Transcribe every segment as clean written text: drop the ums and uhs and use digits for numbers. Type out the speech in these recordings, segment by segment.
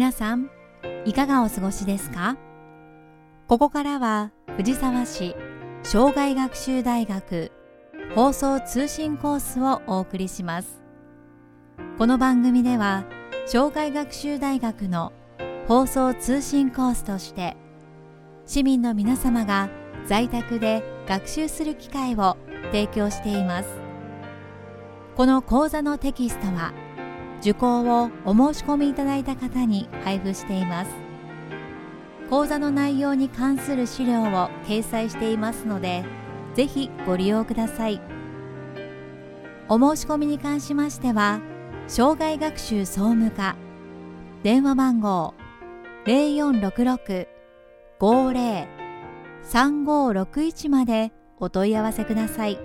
皆さん、いかがお過ごしですか？ここからは藤沢市障害学習大学放送通信コースをお送りします。この番組では障害学習大学の放送通信コースとして市民の皆様が在宅で学習する機会を提供しています。この講座のテキストは受講をお申し込みいただいた方に配布しています。講座の内容に関する資料を掲載していますので、ぜひご利用ください。お申し込みに関しましては、障害学習総務課電話番号 0466-50-3561 までお問い合わせください。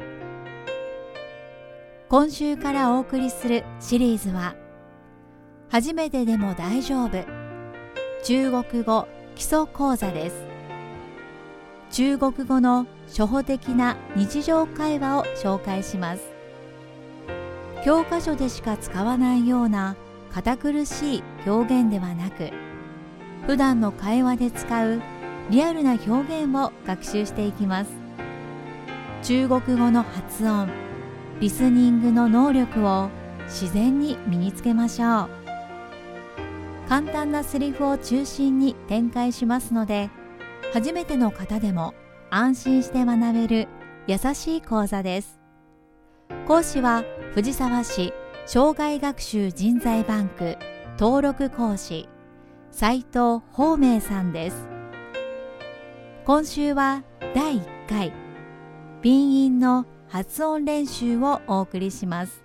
今週からお送りするシリーズは、初めてでも大丈夫中国語基礎講座です。中国語の初歩的な日常会話を紹介します。教科書でしか使わないような堅苦しい表現ではなく、普段の会話で使うリアルな表現を学習していきます。中国語の発音、リスニングの能力を自然に身につけましょう。簡単なセリフを中心に展開しますので、初めての方でも安心して学べる優しい講座です。講師は藤沢市障害学習人材バンク登録講師斉藤芳明さんです。今週は第1回鼻音の発音練習をお送りします。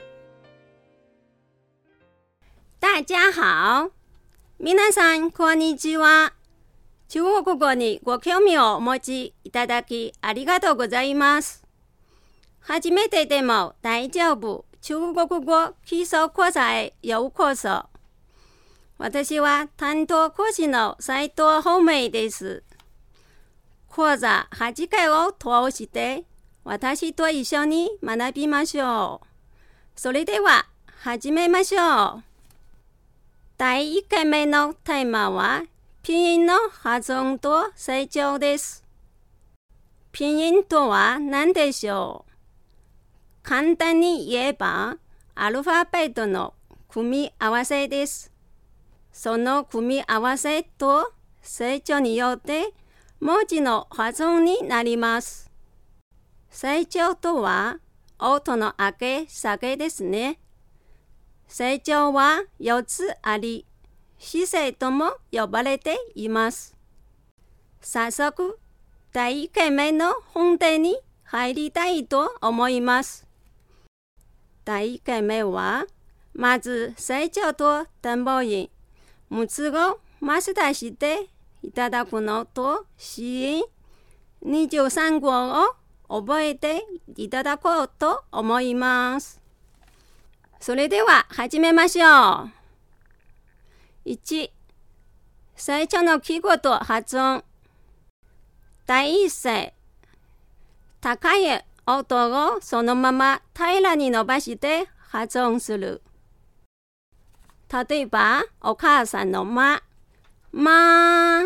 大家好。皆さん、こんにちは。中国語にご興味をお持ちいただきありがとうございます。初めてでも大丈夫中国語基礎講座へようこそ。私は担当講師の斉藤芳明です。講座8回を通して私と一緒に学びましょう。それでは始めましょう。第1回目のテーマは、pinyinの発音と成長です。pinyinとは何でしょう？簡単に言えば、アルファベットの組み合わせです。その組み合わせと成長によって文字の発音になります。成長とは音の上げ下げですね。成長は4つあり、姿勢とも呼ばれています。早速、第1回目の本題に入りたいと思います。第1回目は、まず成長と単母音、6つをマスターしていただくのと、子音23語を覚えていただこうと思います。それでは始めましょう。1、最初の記号と発音。第一声、高い音をそのまま平らに伸ばして発音する。例えば、お母さんのま、ま、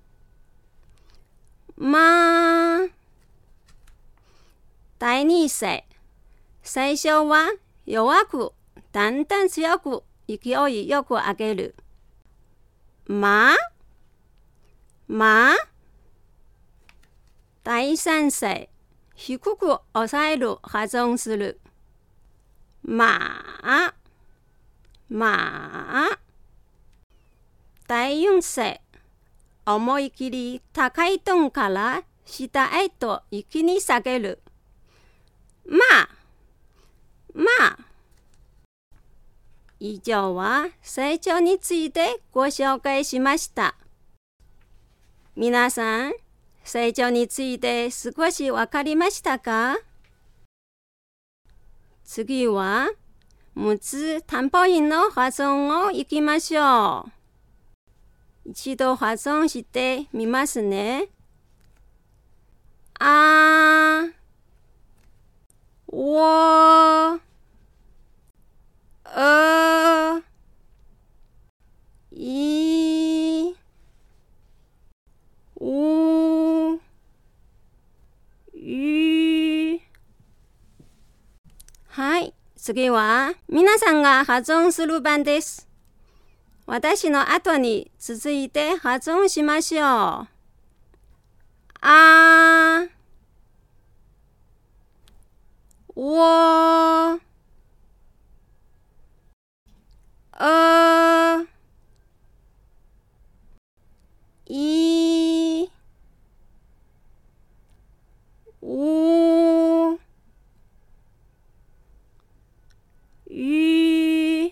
ま。第二声、最初は弱く、だんだん強く勢いよく上げる。ま、ま。第三声、低く抑える発音する。ま、ま。第四声、思い切り高いトーンから下へと一気に下げる。ま、ま。以上は成長についてご紹介しました。皆さん、成長について少しわかりましたか？次は、6つ単母音の発音をいきましょう。一度発音してみますね。あ、我、い、 次は皆さんが発音する番です。私の後に続いて発音しましょう。あ、我、い、う、ゆ。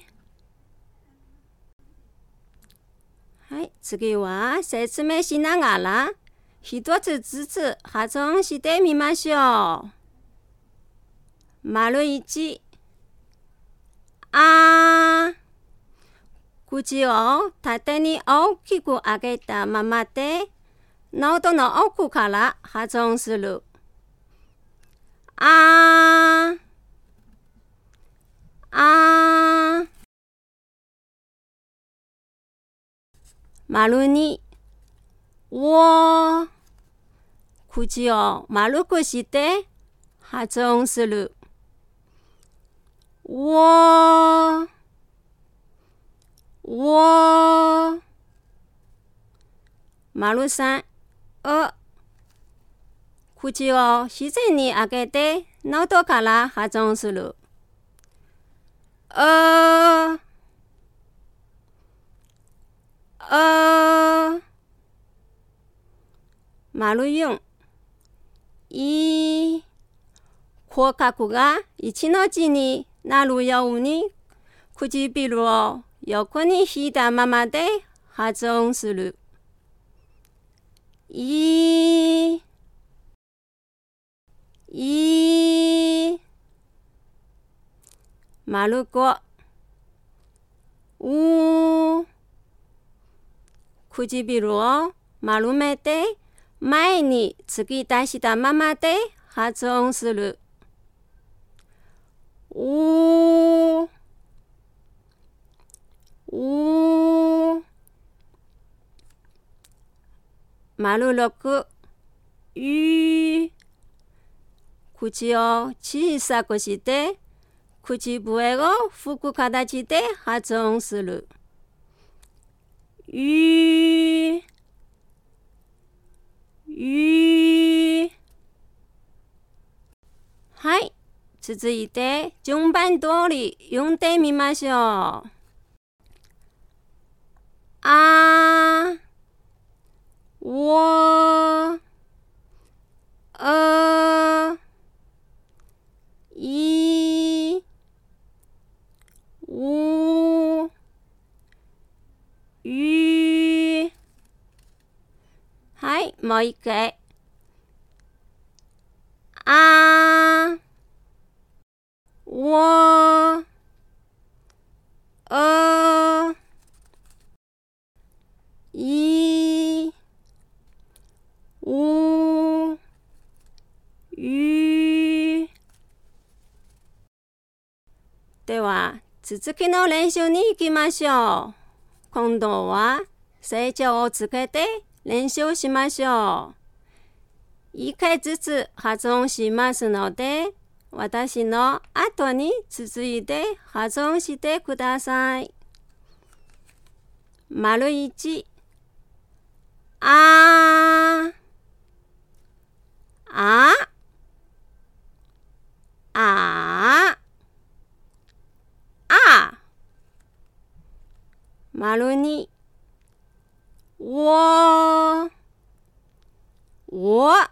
はい、次は説明しながら一つずつ発音してみましょう。丸1、あ、口を縦に大きく開けたままで喉の奥から発音する。あ、あ。丸2、我、口を丸くして発音する。我、我。丸3、口を自然に開けて喉から発音する。丸4、い、口角が一の字になるように唇を横に引いたままで発音する。い、い。丸5、う、唇を丸めて前に突き出したままで発音する。う、う。丸6、ゆ。口を小さくして口笛を吹く形で発音する。ゆ、ゆ。はい、続いて順番通り読んでみましょう。あ、我、い、う、ゆ。はい、もう一回。あ、我、い、う、ゆ。では続きの練習に行きましょう。今度は成長をつけて練習しましょう。一回ずつ発音しますので、私の後に続いて発音してください。丸1、あ、あ、あ、あ。丸2、我、我、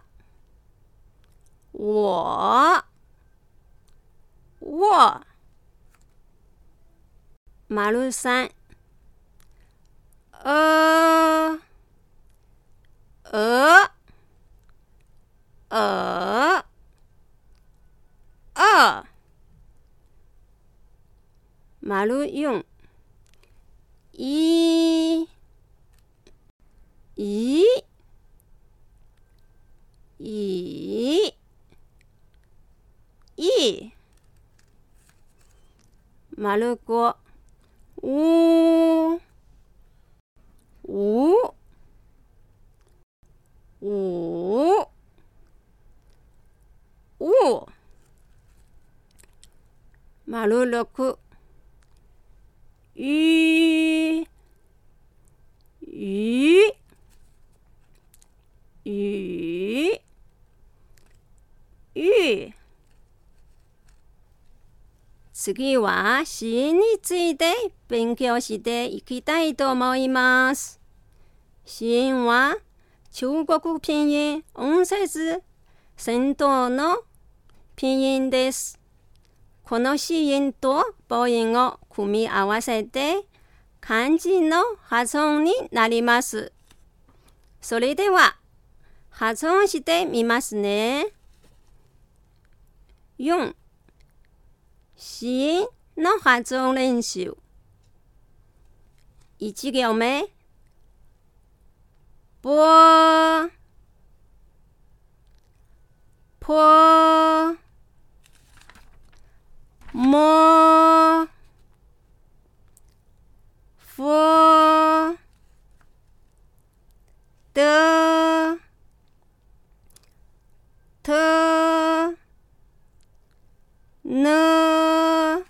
我、我。丸3、丸4、い、い、い、い。丸5、う、う、う、う。 丸6い次は子音について勉強していきたいと思います。子音は中国拼音音節先頭の拼音です。この子音と母音を組み合わせて漢字の発音になります。それでは発音してみますね。4、子音の発音練習。1行目、ぽ、も、ふ、的、特、呢、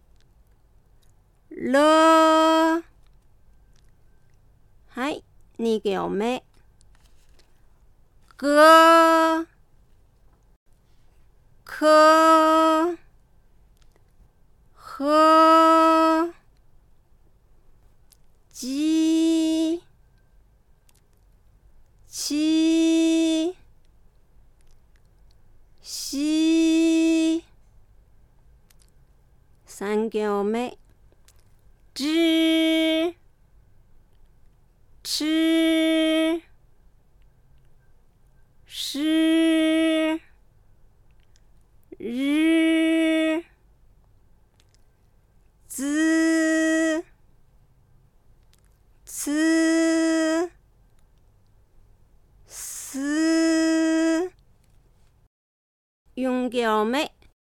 了。はい、2行目。个、可、和、鸡、七、西。3行目。知、吃、是、日、子、次、思。4行目。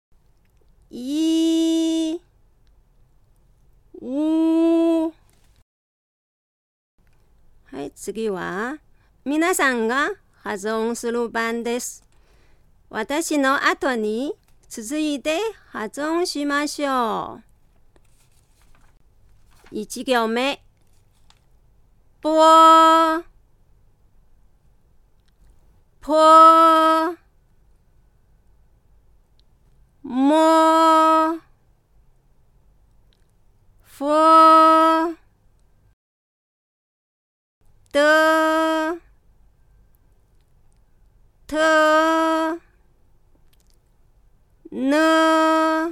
い、う。はい、次は皆さんが発音する番です。私の後に続いて発音しましょう。1行目。ぽ、ぽ、も、ふ、的、特、呢、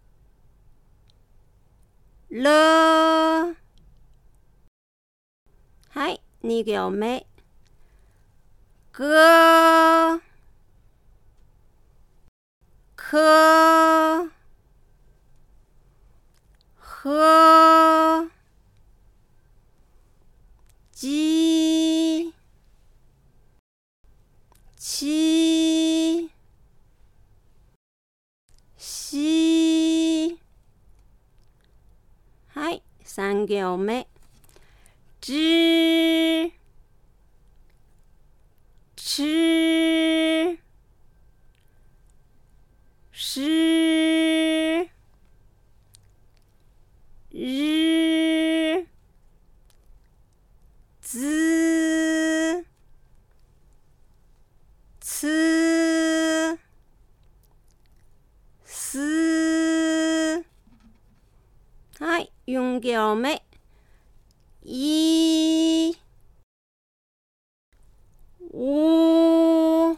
了。はい、2行目。个、可、和、鸡、七、西。はい、3行目。知、吃、是、日、子、次、思。はい、4行目。い、う。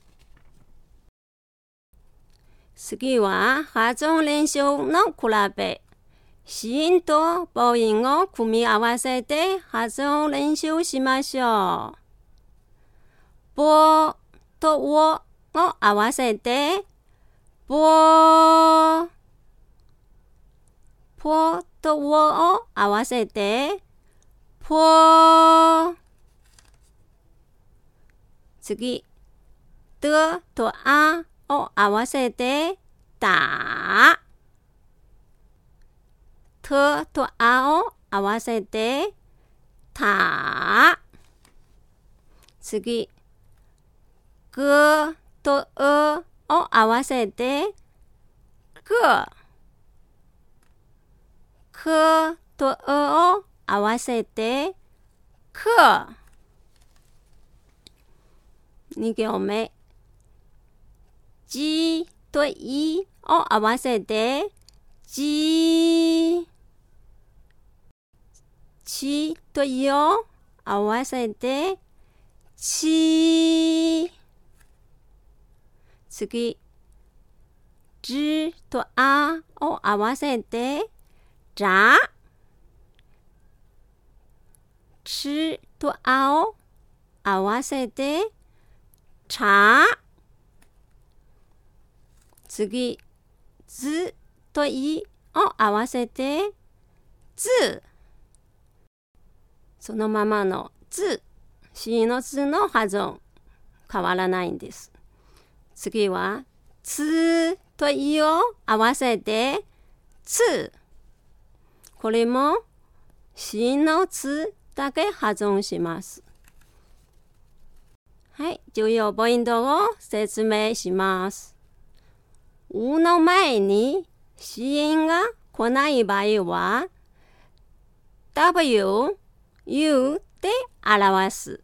次は発音練習の比べ。子音と母音を組み合わせて発音練習しましょう。ぼとを合わせて、ぼ。ぽとを合わせて、ぽ。次、的とあを合わせて、だ。特とあを合わせて、た。次、ぐとうを合わせて、ぐ。 くとうを合わせてく。2行目。じといを合わせてじ。ちといを合わせてち。次。じとあを合わせてじゃ。ちとあを合わせてちゃ。次。ずといを合わせてず。そのままのず、しのつの発音変わらないんです。次はつといを合わせてつ。これもしのつだけ発音します。はい、重要ポイントを説明します。うの前に子音が来ない場合は W、U で表す。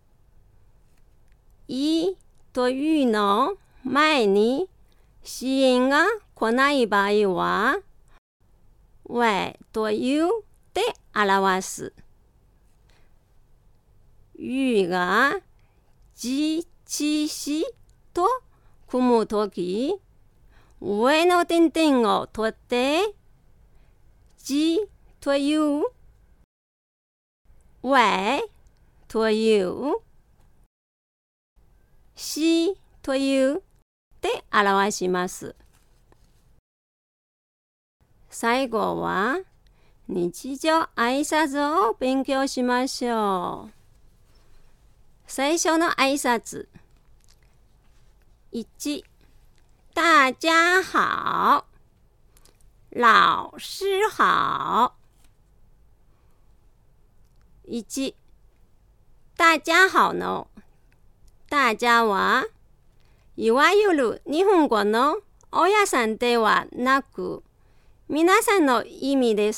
いというの前に子音が来ない場合は W と U で表す。U がじ、ち、しと組むとき、上の点々を取って、じという、わという、しというで表します。最後は、日常挨拶を勉強しましょう。最初の挨拶。1、大家好。老師好。1、大家好の大家はいわゆる日本語の親さんではなく、皆さんの意味です。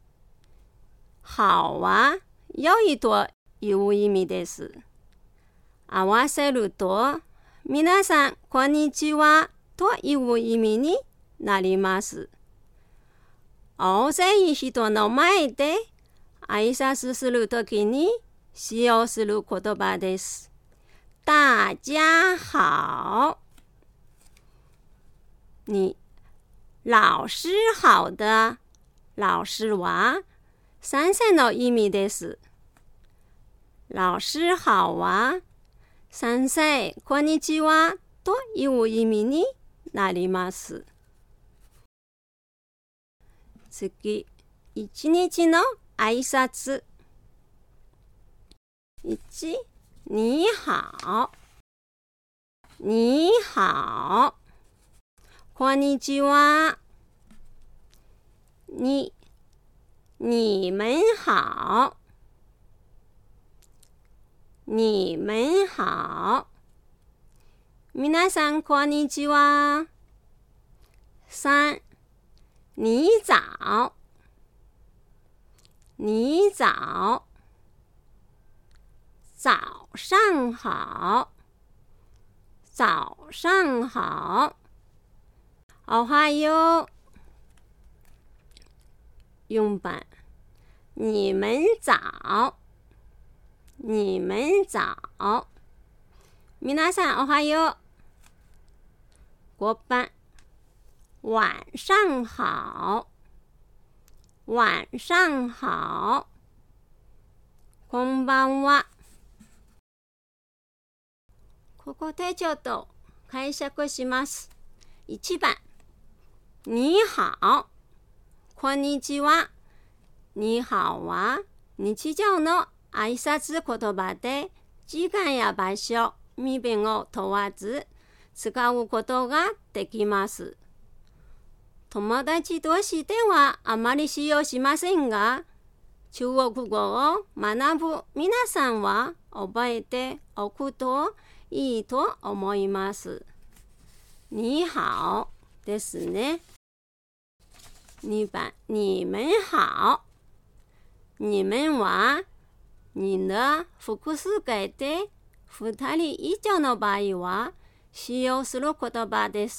好は良いという意味です。合わせると、皆さん、こんにちはという意味になります。大勢人の前で挨拶するときに使用する言葉です。大家好。2、老師好的老師は先生の意味です。老師好は先生、こんにちはという意味になります。次、一日の挨拶。1、你好。你好。こんにちは。2、你们好。你们好。皆さん、こんにちは。3、你早。你早。早上好。早上好。おはよう。4番。你们早。你们早。皆さんおはよう。5番。晚上好。晚上好。こんばんは。ここでちょっと解釈します。1番。你好。こんにちは。你好は日常の挨拶言葉で時間や場所、身分を問わず使うことができます。友達同士ではあまり使用しませんが、中国語を学ぶ皆さんは覚えておくといいと思います。你好ですね。 2番你们好。你们はにの複数形で2人以上の場合は使用する言葉です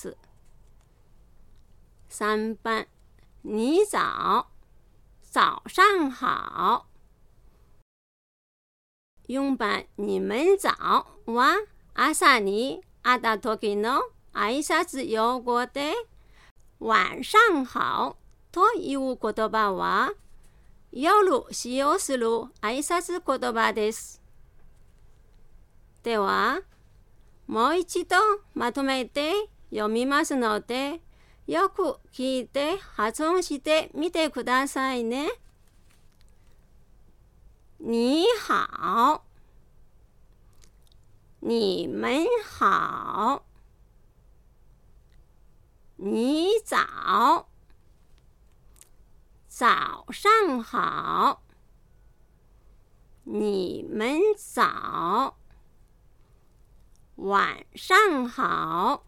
。3番你早。早上好。4番你们早は朝に会った時の挨拶用語で、晚上好という言葉は夜使用する挨拶言葉です。では、もう一度まとめて読みますので、よく聞いて発音してみてくださいね。你好。你们好。你早。早上好。你们早。晚上好。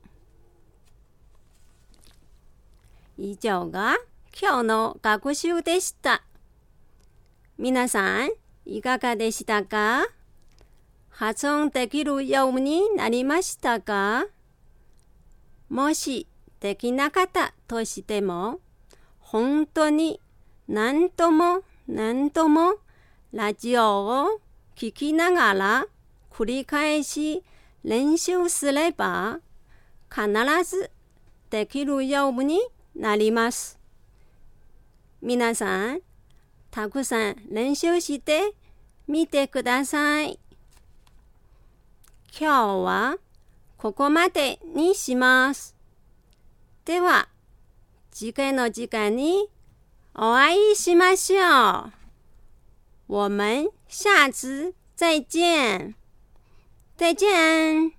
以上が今日の学習でした。皆さん、いかがでしたか？発音できるようになりましたか？もしできなかったとしても、本当に何度も何度もラジオを聞きながら繰り返し練習すれば必ずできるようになります。皆さん、たくさん練習してみてください。今日はここまでにします。では、次回の時間にお会いしましょう。我们下次再见。再见。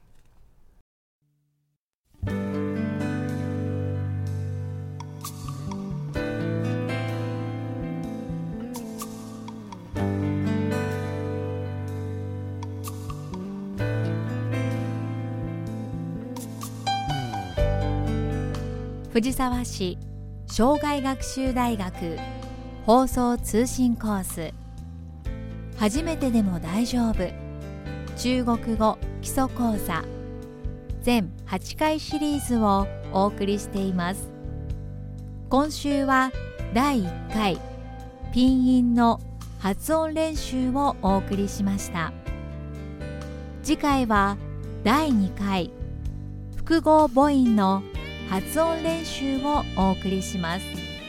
藤沢市障害学習大学放送通信コース、初めてでも大丈夫中国語基礎講座全8回シリーズをお送りしています。今週は第1回ピンインの発音練習をお送りしました。次回は第2回複合母音の発音練習をお送りします。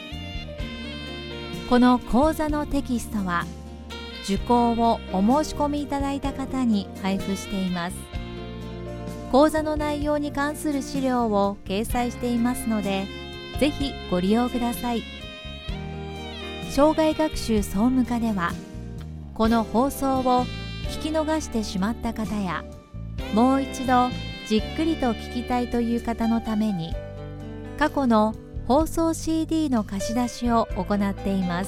この講座のテキストは受講をお申し込みいただいた方に配布しています。講座の内容に関する資料を掲載していますので、ぜひご利用ください。障害学習総務課では、この放送を聞き逃してしまった方や、もう一度じっくりと聞きたいという方のために、過去の放送 CD の貸し出しを行っています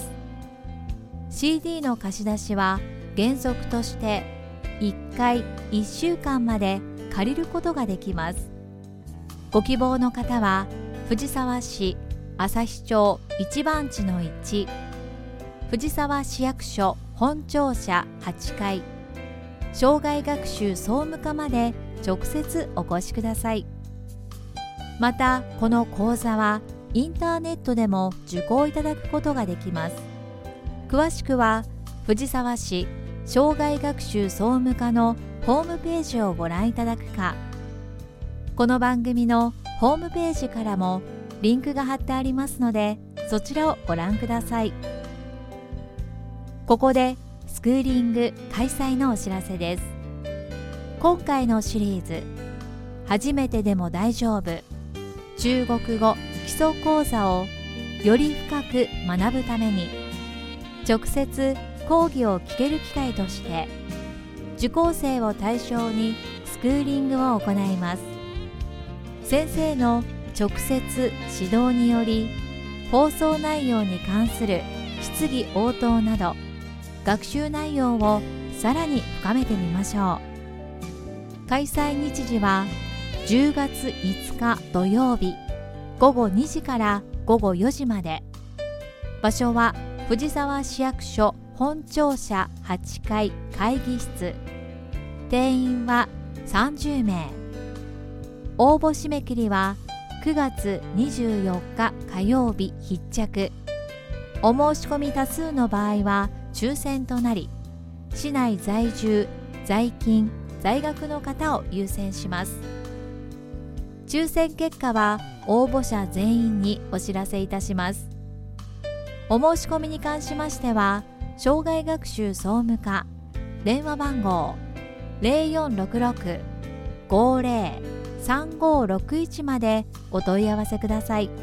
。CD の貸し出しは原則として1回1週間まで借りることができます。ご希望の方は藤沢市旭町一番地の1、藤沢市役所本庁舎8階、障害学習総務課まで直接お越しください。また、この講座はインターネットでも受講いただくことができます。詳しくは藤沢市障害学習総務課のホームページをご覧いただくか、この番組のホームページからもリンクが貼ってありますので、そちらをご覧ください。ここでスクーリング開催のお知らせです。今回のシリーズ、初めてでも大丈夫中国語基礎講座をより深く学ぶために、直接講義を聞ける機会として受講生を対象にスクーリングを行います。先生の直接指導により、放送内容に関する質疑応答など学習内容をさらに深めてみましょう。開催日時は10月5日土曜日午後2時から午後4時まで、 場所は藤沢市役所本庁舎8階会議室。定員は30名。応募締め切りは9月24日火曜日必着。お申し込み多数の場合は抽選となり、市内在住、在勤、在学の方を優先します。抽選結果は応募者全員にお知らせいたします。お申し込みに関しましては、障害学習総務課電話番号 0466-50-3561 までお問い合わせください。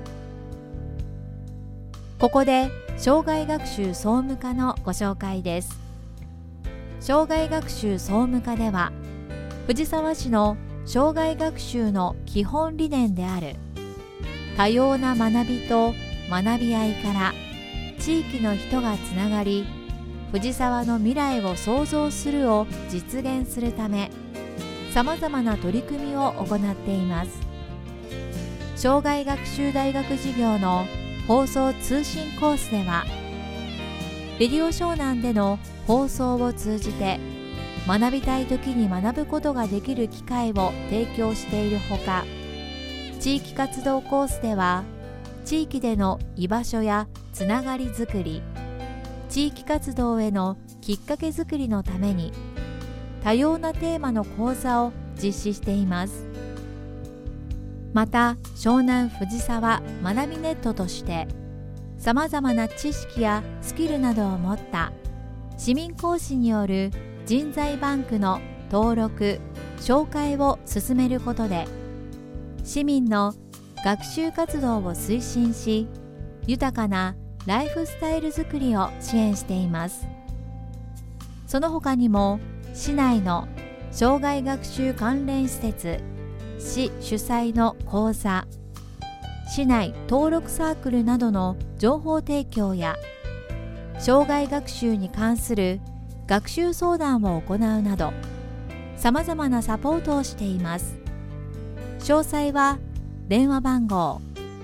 ここで障害学習総務課のご紹介です。障害学習総務課では、藤沢市の障害学習の基本理念である多様な学びと学び合いから地域の人がつながり、藤沢の未来を創造するを実現するため、さまざまな取り組みを行っています。障害学習大学事業の放送通信コースでは、レディオ湘南での放送を通じて学びたい時に学ぶことができる機会を提供しているほか、地域活動コースでは地域での居場所やつながりづくり、地域活動へのきっかけづくりのために多様なテーマの講座を実施しています。また、湘南藤沢学びネットとしてさまざまな知識やスキルなどを持った市民講師による人材バンクの登録・紹介を進めることで、市民の学習活動を推進し、豊かなライフスタイルづくりを支援しています。その他にも、市内の障害学習関連施設、市主催の講座、市内登録サークルなどの情報提供や、障害学習に関する学習相談を行うなど、さまざまなサポートをしています。詳細は電話番号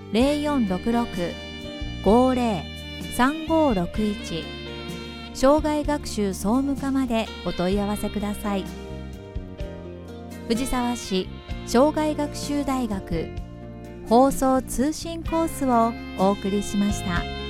0466-50-3561 障害学習総務課までお問い合わせください。藤沢市障害学習大学放送通信コースをお送りしました。